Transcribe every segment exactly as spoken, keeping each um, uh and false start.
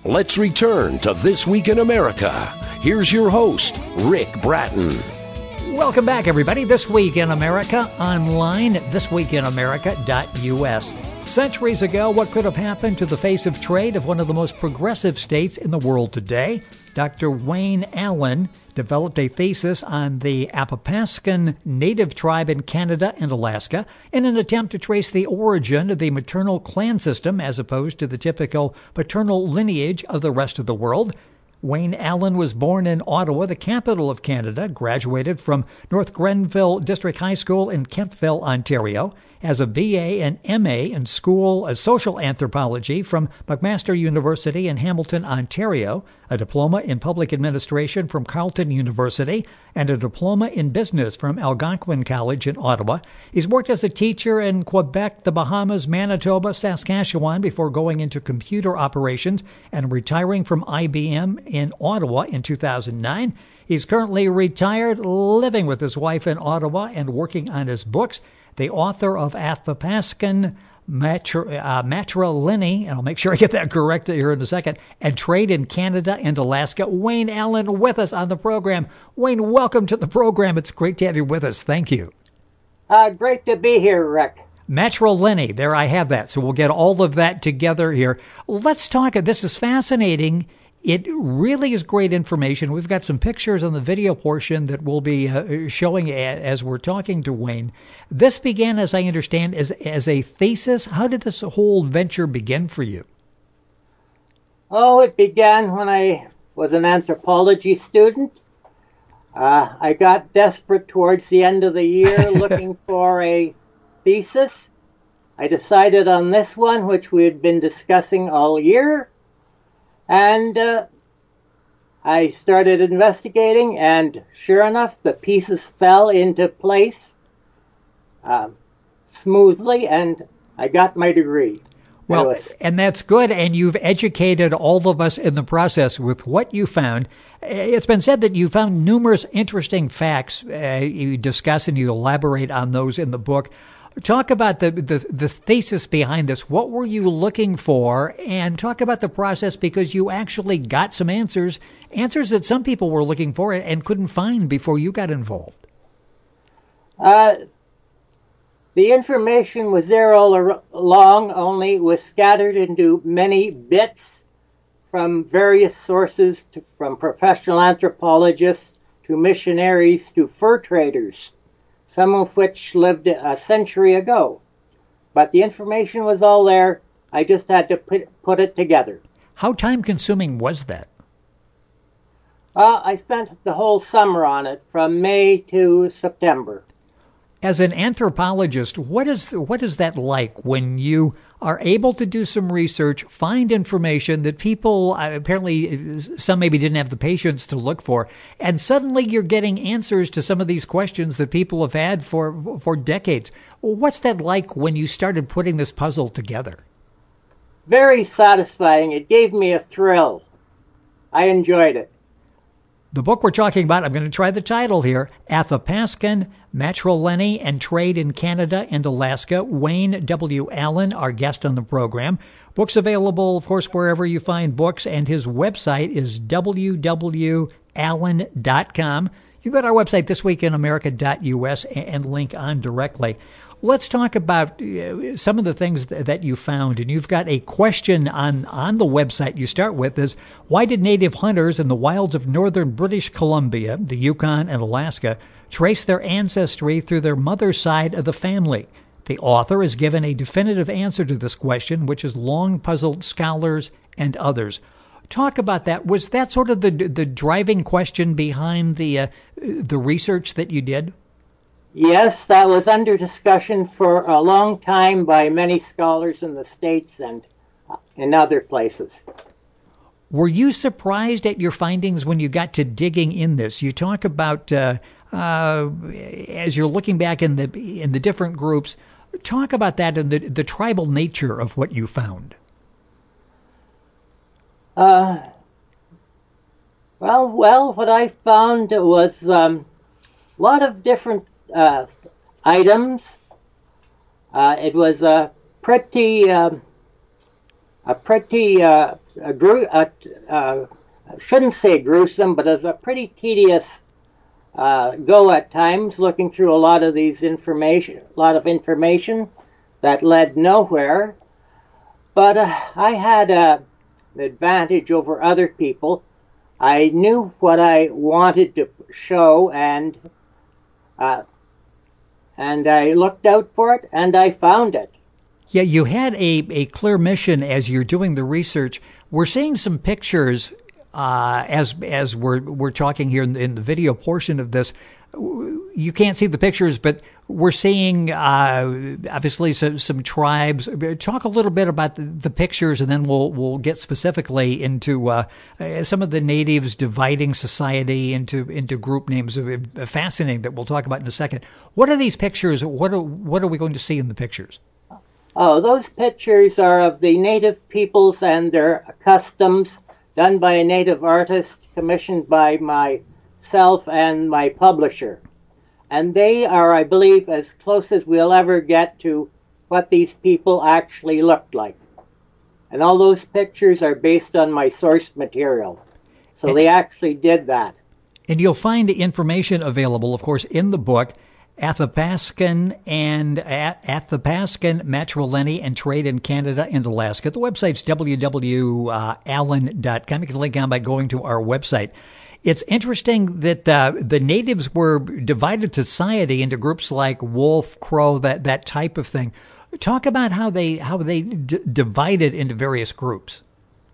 Let's return to This Week in America. Here's your host, Rick Bratton. Welcome back, everybody. This Week in America, online, this week in america dot u s. Centuries ago, what could have happened to the face of trade of one of the most progressive states in the world today? Doctor Wayne Allen developed a thesis on the Athapascan Native tribe in Canada and Alaska in an attempt to trace the origin of the maternal clan system as opposed to the typical paternal lineage of the rest of the world. Wayne Allen was born in Ottawa, the capital of Canada, graduated from North Grenville District High School in Kemptville, Ontario, has a B A and M A in School of Social Anthropology from McMaster University in Hamilton, Ontario, a diploma in Public Administration from Carleton University, and a diploma in Business from Algonquin College in Ottawa. He's worked as a teacher in Quebec, the Bahamas, Manitoba, Saskatchewan before going into computer operations and retiring from I B M in Ottawa in two thousand nine. He's currently retired, living with his wife in Ottawa and working on his books. The author of Athapascan Matri- uh, Matrilineal, and I'll make sure I get that correct here in a second, and Trade in Canada and Alaska. Wayne Allen with us on the program. Wayne, welcome to the program. It's great to have you with us. Thank you. Uh, great to be here, Rick. Matrilineal, there I have that. So we'll get all of that together here. Let's talk. This is fascinating. It really is great information. We've got some pictures on the video portion that we'll be uh, showing as we're talking to Wayne. This began, as I understand, as, as a thesis. How did this whole venture begin for you? Oh, it began when I was an anthropology student. Uh, I got desperate towards the end of the year looking for a thesis. I decided on this one, which we had been discussing all year. And uh, I started investigating, and sure enough, the pieces fell into place uh, smoothly, and I got my degree. Well, anyway. And that's good, and you've educated all of us in the process with what you found. It's been said that you found numerous interesting facts. Uh, you discuss and you elaborate on those in the book. Talk about the, the the thesis behind this. What were you looking for? And talk about the process, because you actually got some answers, answers that some people were looking for and couldn't find before you got involved. Uh, the information was there all ar- along, only it was scattered into many bits from various sources, to, from professional anthropologists to missionaries to fur traders, some of which lived a century ago. But the information was all there. I just had to put, put it together. How time-consuming was that? Uh, I spent the whole summer on it, from May to September. As an anthropologist, what is what is that like when you are able to do some research, find information that people, uh, apparently some maybe didn't have the patience to look for, and suddenly you're getting answers to some of these questions that people have had for for decades. What's that like when you started putting this puzzle together? Very satisfying. It gave me a thrill. I enjoyed it. The book we're talking about, I'm going to try the title here, Athapascan Matrilineal and Trade in Canada and Alaska. Wayne W. Allen, our guest on the program. Book's available, of course, wherever you find books, and his website is w w allen dot com. You go to our website, this week in america dot u s, and link on directly. Let's talk about uh, some of the things th- that you found. And you've got a question on, on the website you start with is, why did native hunters in the wilds of northern British Columbia, the Yukon, and Alaska trace their ancestry through their mother's side of the family? The author has given a definitive answer to this question, which has long puzzled scholars and others. Talk about that. Was that sort of the the driving question behind the uh, the research that you did? Yes, that was under discussion for a long time by many scholars in the States and in other places. Were you surprised at your findings when you got to digging in this? You talk about, uh, uh, as you're looking back in the in the different groups, talk about that and the, the tribal nature of what you found. Uh, well, well, what I found was um, a lot of different Uh, items. Uh, it was a pretty, uh, a pretty uh, a, gru- a uh, I shouldn't say gruesome, but it was a pretty tedious uh, go at times, looking through a lot of these information, a lot of information that led nowhere. But uh, I had uh, an advantage over other people. I knew what I wanted to show, and uh, and I looked out for it, and I found it. Yeah, you had a, a clear mission as you're doing the research. We're seeing some pictures uh, as as we're we're talking here in the, in the video portion of this. You can't see the pictures, but we're seeing uh, obviously some, some tribes. Talk a little bit about the, the pictures, and then we'll we'll get specifically into uh, some of the natives dividing society into into group names. Fascinating that we'll talk about in a second. What are these pictures? What are what are we going to see in the pictures? Oh, those pictures are of the native peoples and their customs, done by a native artist, commissioned by myself and my publisher. And they are, I believe, as close as we'll ever get to what these people actually looked like. And all those pictures are based on my source material. So and, they actually did that. And you'll find information available, of course, in the book, Athapascan and Athapascan Matrilineal and Trade in Canada and Alaska. The website's w w w dot allen dot com. You can link on by going to our website. It's interesting that uh, the natives were divided society into groups like wolf, crow, that, that type of thing. Talk about how they how they d- divided into various groups.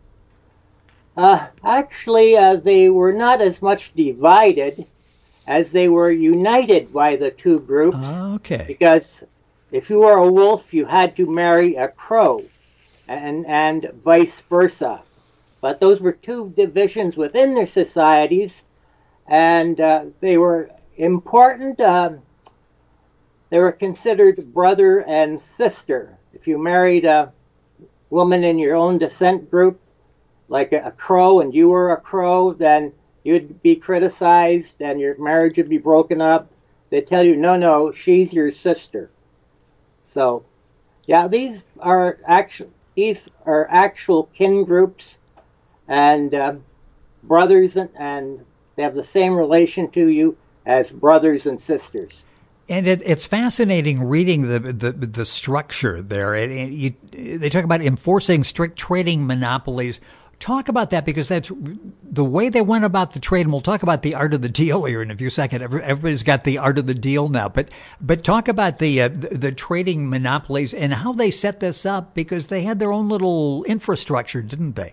Uh, actually, uh, they were not as much divided as they were united by the two groups. Okay. Because if you were a wolf, you had to marry a crow, and and vice versa. But those were two divisions within their societies, and uh, they were important. Uh, they were considered brother and sister. If you married a woman in your own descent group, like a, a crow, and you were a crow, then you'd be criticized and your marriage would be broken up. They tell you, no, no, she's your sister. So, yeah, these are actual, these are actual kin groups, and uh, brothers, and, and they have the same relation to you as brothers and sisters. And it, it's fascinating reading the the, the structure there. It, it, you, they talk about enforcing strict trading monopolies. Talk about that, because that's the way they went about the trade. And we'll talk about the art of the deal here in a few seconds. Everybody's got the art of the deal now. But but talk about the, uh, the the trading monopolies and how they set this up, because they had their own little infrastructure, didn't they?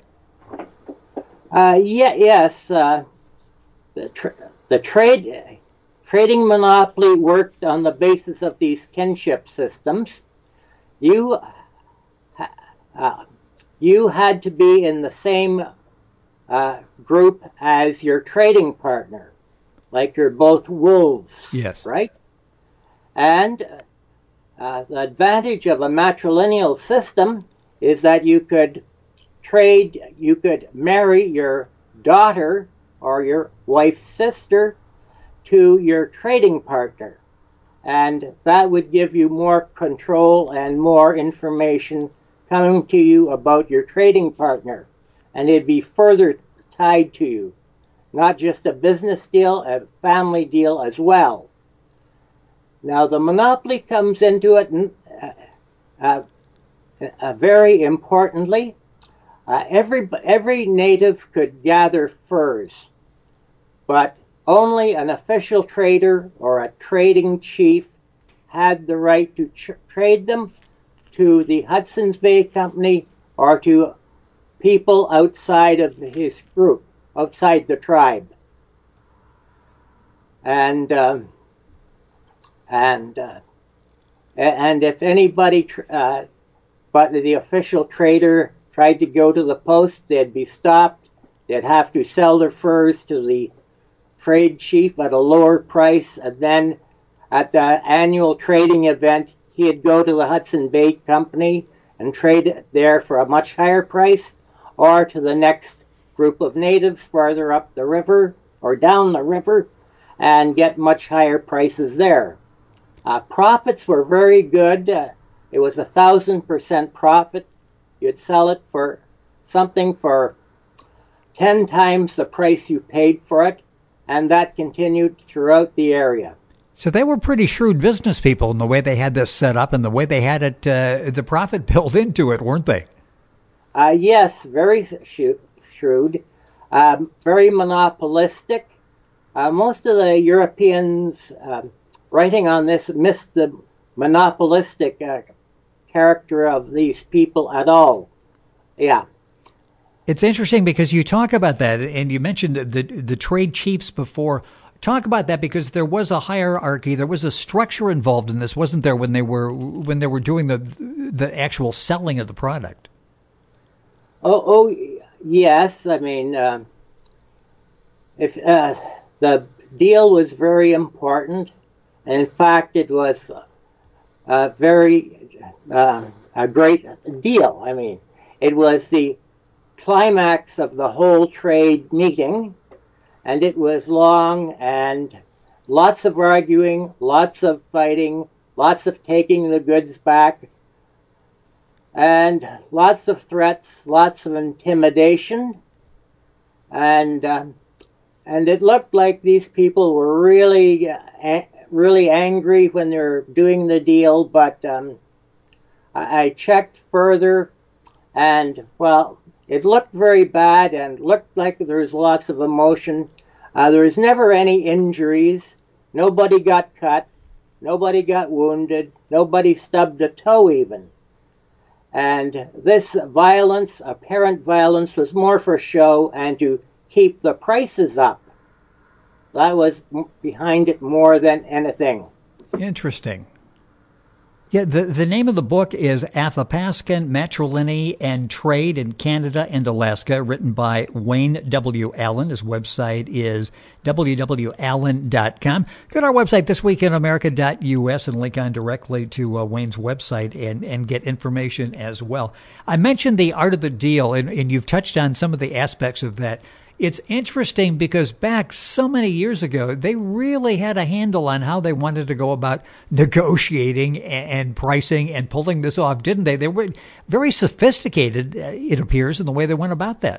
Uh, yeah, yes. Uh, the tra- the trade trading monopoly worked on the basis of these kinship systems. You. Uh, You had to be in the same uh, group as your trading partner, like you're both wolves. Yes. Right? And uh, the advantage of a matrilineal system is that you could trade, you could marry your daughter or your wife's sister to your trading partner. And that would give you more control and more information coming to you about your trading partner, and it'd be further tied to you, not just a business deal, a family deal as well. Now the monopoly comes into it uh, uh, uh, very importantly. Uh, every every native could gather furs, but only an official trader or a trading chief had the right to tr- trade them to the Hudson's Bay Company or to people outside of his group, outside the tribe. And um, and uh, and if anybody, uh, but the official trader tried to go to the post, they'd be stopped. They'd have to sell their furs to the trade chief at a lower price, and then at the annual trading event, he'd go to the Hudson Bay Company and trade it there for a much higher price, or to the next group of natives farther up the river or down the river and get much higher prices there. Uh, profits were very good. Uh, it was a thousand percent profit. You'd sell it for something for ten times the price you paid for it, and that continued throughout the area. So they were pretty shrewd business people in the way they had this set up and the way they had it, uh, the profit built into it, weren't they? Uh, yes, very shrewd, um, very monopolistic. Uh, most of the Europeans uh, writing on this missed the monopolistic uh, character of these people at all. Yeah. It's interesting because you talk about that, and you mentioned the, the, the trade chiefs before. Talk about that, because there was a hierarchy, there was a structure involved in this, wasn't there, when they were when they were doing the the actual selling of the product? Oh, oh yes. I mean, uh, if uh, the deal was very important, and in fact, it was a very uh, a great deal. I mean, it was the climax of the whole trade meeting, and it was long and lots of arguing, lots of fighting, lots of taking the goods back, and lots of threats, lots of intimidation, and uh, and it looked like these people were really, uh, really angry when they were doing the deal. But um, I, I checked further, and well, it looked very bad and looked like there was lots of emotion. Uh, there was never any injuries. Nobody got cut. Nobody got wounded. Nobody stubbed a toe even. And this violence, apparent violence, was more for show and to keep the prices up. That was behind it more than anything. Interesting. Yeah, the, the name of the book is Athapascan, Matrilineal, and Trade in Canada and Alaska, written by Wayne W. Allen. His website is w w allen dot com. Go to our website, this week in america dot u s, and link on directly to uh, Wayne's website and, and get information as well. I mentioned the art of the deal, and, and you've touched on some of the aspects of that. It's interesting because back so many years ago, they really had a handle on how they wanted to go about negotiating and pricing and pulling this off, didn't they? They were very sophisticated, it appears, in the way they went about that.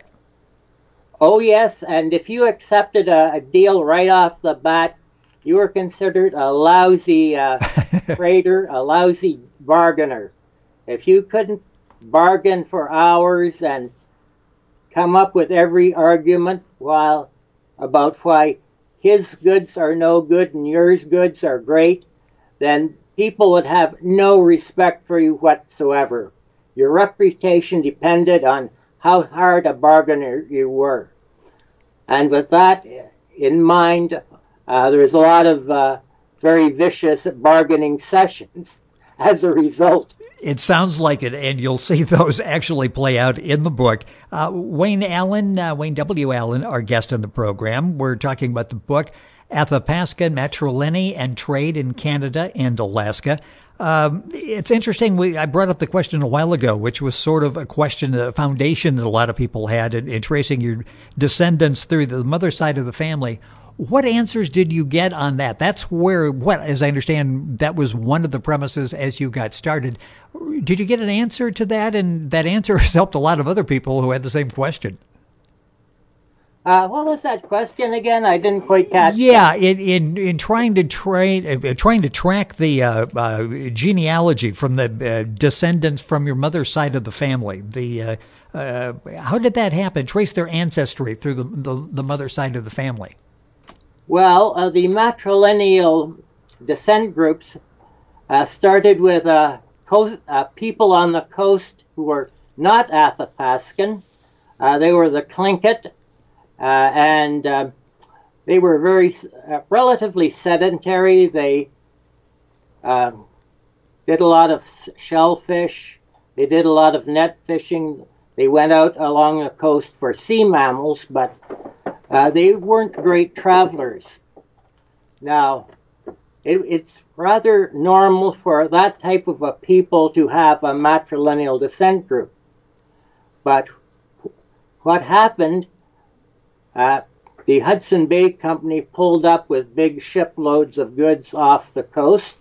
Oh, yes. And if you accepted a, a deal right off the bat, you were considered a lousy uh, trader, a lousy bargainer. If you couldn't bargain for hours and come up with every argument while about why his goods are no good and yours goods are great, then people would have no respect for you whatsoever. Your reputation depended on how hard a bargainer you were. And with that in mind, uh, there's a lot of uh, very vicious bargaining sessions as a result. It sounds like it, and you'll see those actually play out in the book. Uh, Wayne Allen, uh, Wayne W. Allen, our guest on the program. We're talking about the book, Athapascan, Matrilineal, and Trade in Canada and Alaska. Um, it's interesting. We, I brought up the question a while ago, which was sort of a question, a foundation that a lot of people had in, in tracing your descendants through the mother side of the family. What answers did you get on that? That's where, what, as I understand, that was one of the premises as you got started. Did you get an answer to that? And that answer has helped a lot of other people who had the same question. Uh, what was that question again? I didn't quite catch. Yeah, in, in in trying to train, uh, trying to track the uh, uh, genealogy from the uh, descendants from your mother's side of the family. The uh, uh, how did that happen? Trace their ancestry through the the, the mother side of the family. Well, uh, the matrilineal descent groups uh, started with uh, coast, uh, people on the coast who were not Athapascan. Uh, they were the Tlingit, uh, and uh, they were very uh, relatively sedentary. They uh, did a lot of shellfish. They did a lot of net fishing. They went out along the coast for sea mammals, but Uh, they weren't great travelers. Now, it, it's rather normal for that type of a people to have a matrilineal descent group. But what happened, uh, the Hudson Bay Company pulled up with big shiploads of goods off the coast,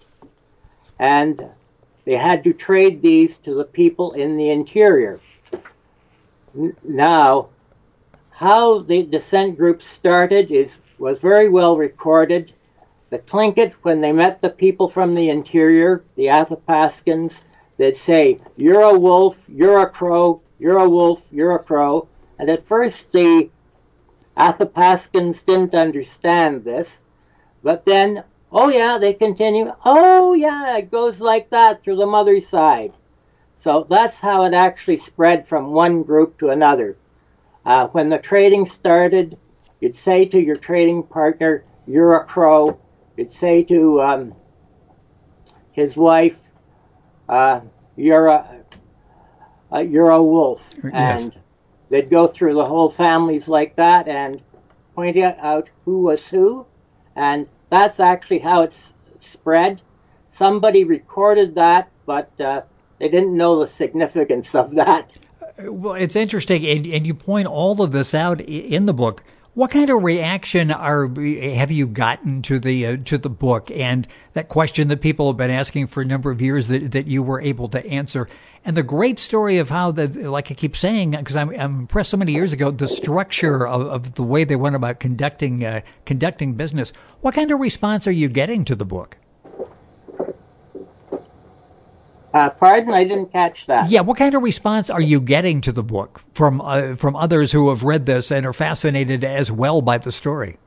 and they had to trade these to the people in the interior. N- Now, how the descent group started is was very well recorded. The Tlingit, when they met the people from the interior, the Athapaskans, they'd say, "You're a wolf, you're a crow, you're a wolf, you're a crow." And at first the Athapaskans didn't understand this, but then, oh yeah, they continue, oh yeah, it goes like that through the mother's side. So that's how it actually spread from one group to another. Uh, when the trading started, you'd say to your trading partner, "You're a crow." You'd say to um, his wife, uh, "You're a uh, you're a wolf," Yes. and they'd go through the whole families like that and point out who was who, and that's actually how it's spread. Somebody recorded that, but uh, they didn't know the significance of that. Well, it's interesting, and, and you point all of this out in the book. What kind of reaction are have you gotten to the uh, to the book and that question that people have been asking for a number of years that, that you were able to answer? And the great story of how, the, like I keep saying, because I'm, I'm impressed so many years ago, the structure of, of the way they went about conducting uh, conducting business. What kind of response are you getting to the book? Uh, pardon, I didn't catch that. Yeah, what kind of response are you getting to the book from uh, from others who have read this and are fascinated as well by the story?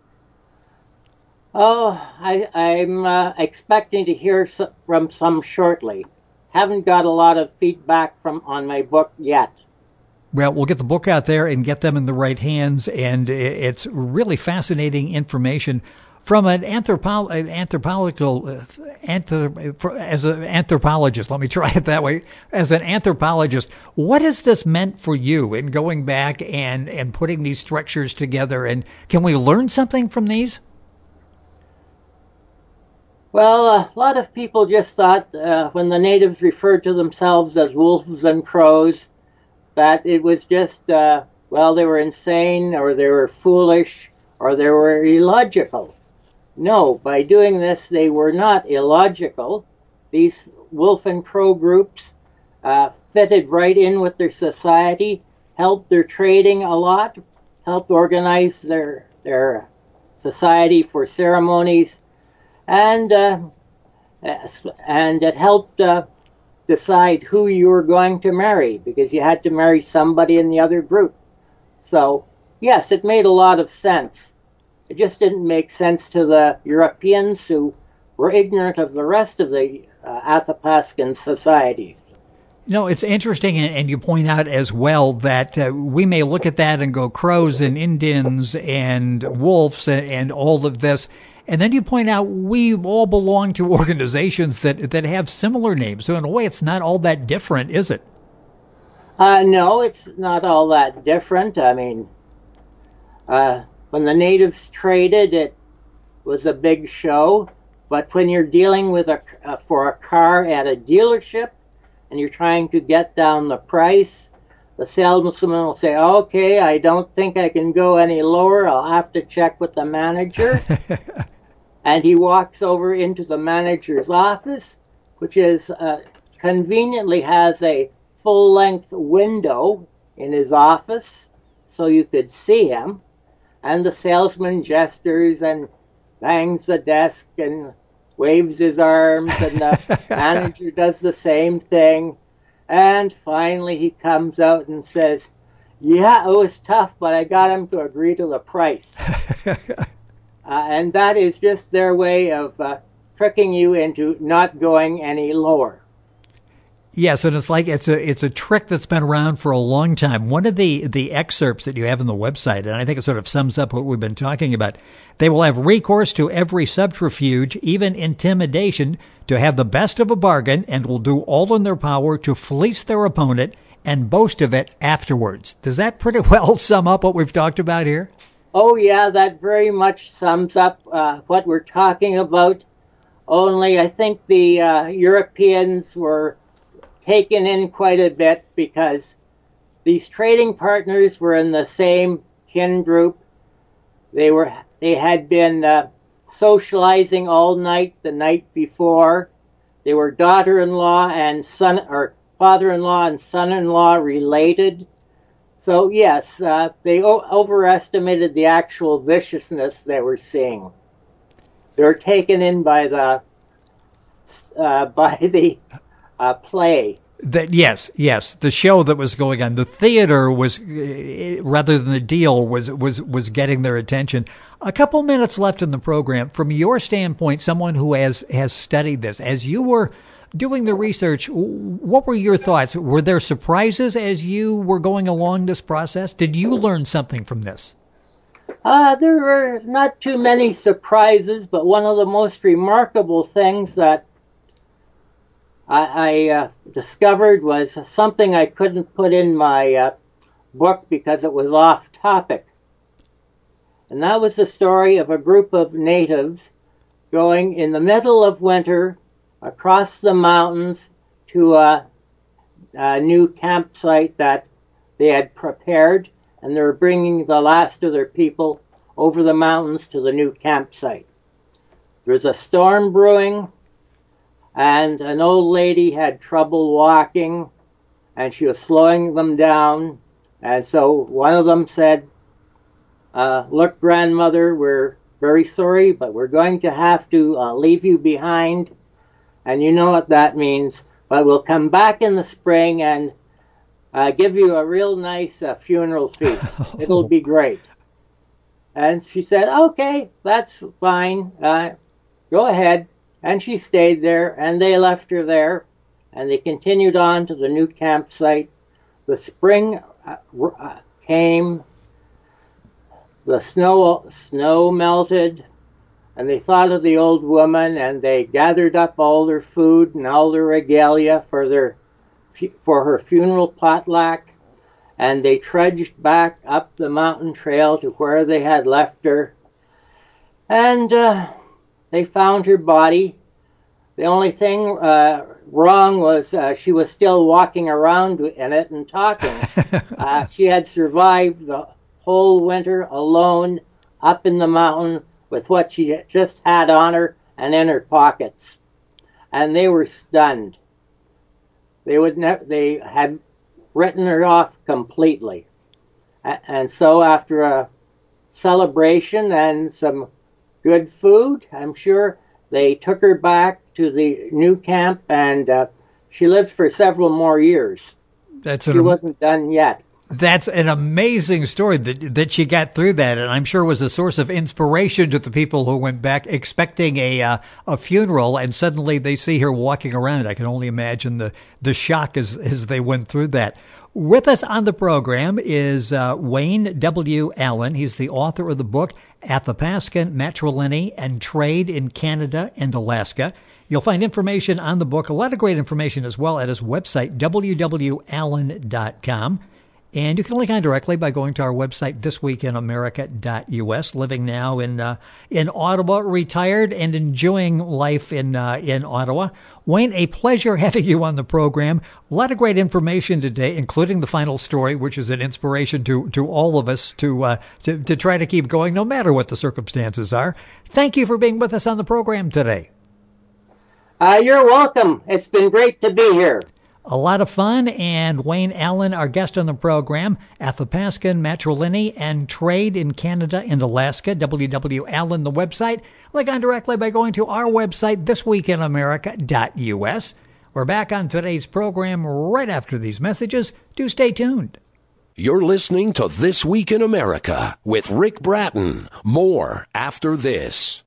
Oh, I, I'm uh, expecting to hear so, from some shortly. Haven't got a lot of feedback from on my book yet. Well, we'll get the book out there and get them in the right hands, and it's really fascinating information. From an anthropo- anthropological, uh, anthrop- as an anthropologist, let me try it that way. As an anthropologist, what has this meant for you in going back and, and putting these structures together? And can we learn something from these? Well, a lot of people just thought uh, when the natives referred to themselves as wolves and crows, that it was just, uh, well, they were insane or they were foolish or they were illogical. No, by doing this, they were not illogical. These wolf and crow groups uh, fitted right in with their society, helped their trading a lot, helped organize their their society for ceremonies, and uh, and it helped uh, decide who you were going to marry, because you had to marry somebody in the other group. So yes, it made a lot of sense. It just didn't make sense to the Europeans who were ignorant of the rest of the uh, Athapascan societies. No, it's interesting, and you point out as well that uh, we may look at that and go crows and Indians and wolves and, and all of this, and then you point out we all belong to organizations that that have similar names. So in a way, it's not all that different, is it? Uh, no, it's not all that different. I mean, uh, when the natives traded, it was a big show. But when you're dealing with a uh, for a car at a dealership and you're trying to get down the price, the salesman will say, "Okay, I don't think I can go any lower. I'll have to check with the manager." And he walks over into the manager's office, which is uh, conveniently has a full-length window in his office, so you could see him. And the salesman gestures and bangs the desk and waves his arms, and the manager does the same thing. And finally he comes out and says, "Yeah, it was tough, but I got him to agree to the price." uh, and that is just their way of uh, tricking you into not going any lower. Yes, and it's like it's a it's a trick that's been around for a long time. One of the, the excerpts that you have on the website, and I think it sort of sums up what we've been talking about, they will have recourse to every subterfuge, even intimidation, to have the best of a bargain, and will do all in their power to fleece their opponent and boast of it afterwards. Does that pretty well sum up what we've talked about here? Oh yeah, that very much sums up uh, what we're talking about. Only I think the uh, Europeans were taken in quite a bit because these trading partners were in the same kin group. They were they had been uh, socializing all night the night before. They were daughter-in-law and son or father-in-law and son-in-law related. So yes, uh, they o- overestimated the actual viciousness they were seeing. They were taken in by the uh, by the uh, play. That yes, yes, the show that was going on, the theater was uh, rather than the deal was was was getting their attention. A couple minutes left in the program. From your standpoint, someone who has has studied this, as you were doing the research, what were your thoughts? Were there surprises as you were going along this process? Did you learn something from this? Uh, there were not too many surprises, but one of the most remarkable things that I, I uh, discovered was something I couldn't put in my uh, book because it was off topic. And that was the story of a group of natives going in the middle of winter across the mountains to a, a new campsite that they had prepared, and they were bringing the last of their people over the mountains to the new campsite. There was a storm brewing, and an old lady had trouble walking, and she was slowing them down. And so one of them said, uh, look, grandmother, we're very sorry, but we're going to have to uh, leave you behind. And you know what that means. But we'll come back in the spring and uh, give you a real nice uh, funeral feast. It'll be great. And she said, okay, that's fine. Uh, go ahead. And she stayed there, and they left her there, and they continued on to the new campsite. The spring uh, uh, came, the snow snow melted, and they thought of the old woman, and they gathered up all their food and all their regalia for their for her funeral potluck, and they trudged back up the mountain trail to where they had left her, and uh, they found her body. The only thing uh, wrong was uh, she was still walking around in it and talking. uh, she had survived the whole winter alone up in the mountain with what she just had on her and in her pockets. And they were stunned. They would ne- they had written her off completely. A- and so after a celebration and some good food, I'm sure, they took her back to the new camp, and uh, she lived for several more years. That's she an, wasn't done yet. That's an amazing story that that she got through that, and I'm sure was a source of inspiration to the people who went back expecting a uh, a funeral, and suddenly they see her walking around. I can only imagine the the shock as as they went through that. With us on the program is uh, Wayne W. Allen. He's the author of the book Athapascan Matrilineal and Trade in Canada and Alaska. You'll find information on the book, a lot of great information as well, at his website, w w allen dot com. And you can link on directly by going to our website, this week in america dot u s. Living now in uh, in Ottawa, retired and enjoying life in uh, in Ottawa. Wayne, a pleasure having you on the program. A lot of great information today, including the final story, which is an inspiration to to all of us to uh, to to try to keep going, no matter what the circumstances are. Thank you for being with us on the program today. Uh, you're welcome. It's been great to be here. A lot of fun, and Wayne Allen, our guest on the program, Athapascan Matrilineal and Trade in Canada and Alaska, W W Allen, the website. Link on directly by going to our website, this week in america dot u s. We're back on today's program right after these messages. Do stay tuned. You're listening to This Week in America with Rick Bratton. More after this.